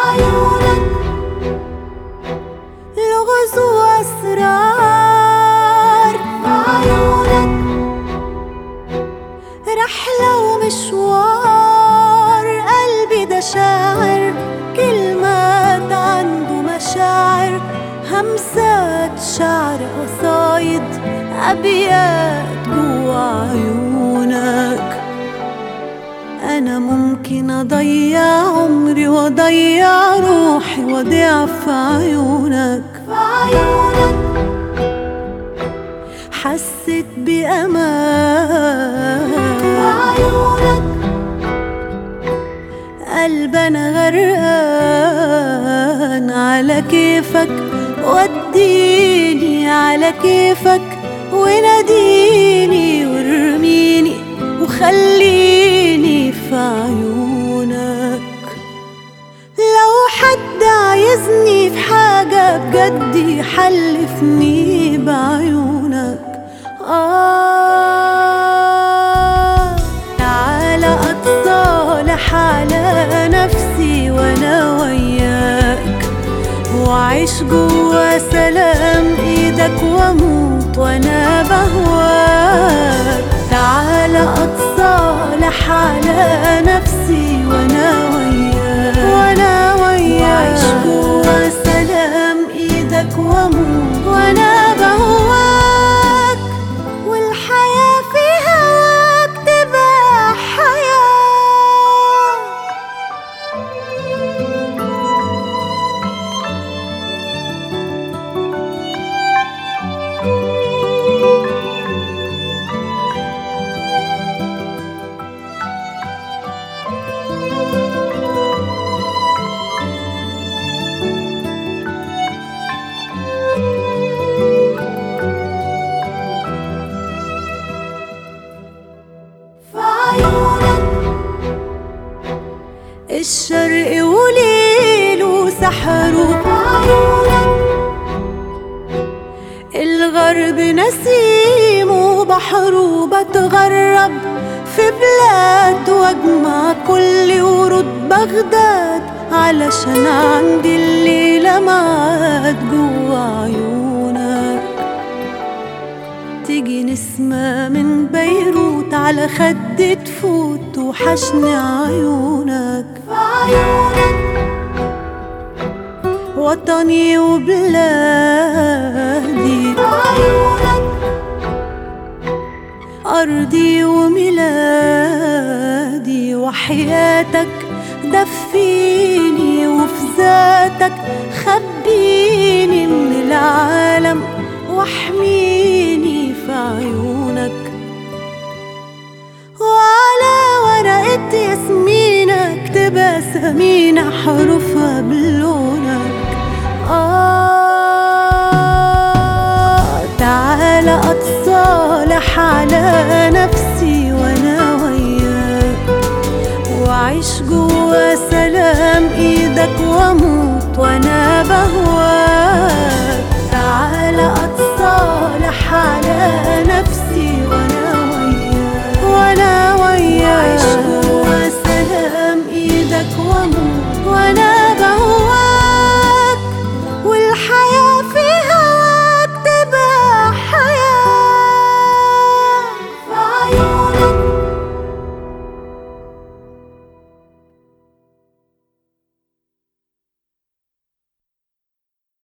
عيونك لغز وأسرار، في عيونك رحلة ومشوار. قلبي ده شاعر، كلمات عنده مشاعر، همسات شعر، قصايد، أبيات جوا عيونك. أنا ممكن أضيع عمري وأضيع روحي وأضيع في عيونك. في عيونك حسيت بأمان، في عيونك قلبي أنا غرقان. على كيفك وديني، على كيفك وناديني وارميني وخليني في عيونك. لو حد عايزني في حاجة بجد يحلفني بعيونك. تعالى أتصالح على نفسي وأنا وياك، وأعيش جوا سلام إيدك وأموت وأنا بهواك. تعالى أتصالح على نفسي وأنا وياك، وأنا وياك، وأعيش جوا سلام إيدك وأموت وأنا بهواك. والحياة في هواك تبقى حياة. الشرق وليل وسحره، الغرب نسيم وبحره. بتغرب في بلاد واجمع كل ورود بغداد، علشان عندي الليلة معاد جوا عيونك. تيجي نسمة من بيروت على خدي تفوت، وحشني عيونك. في عيونك وطني وبلادي، في عيونك أرضي وميلادي. وحياتك دفيني وفي ذاتك خبيني من العالم واحميني في عيونك. وعلى ورقة ياسمينك تبقى سمينة حروفها بلونك. تعالى أتصالح على نفسي وأنا وياك، وأعيش جوا سلام إيدك وأموت وأنا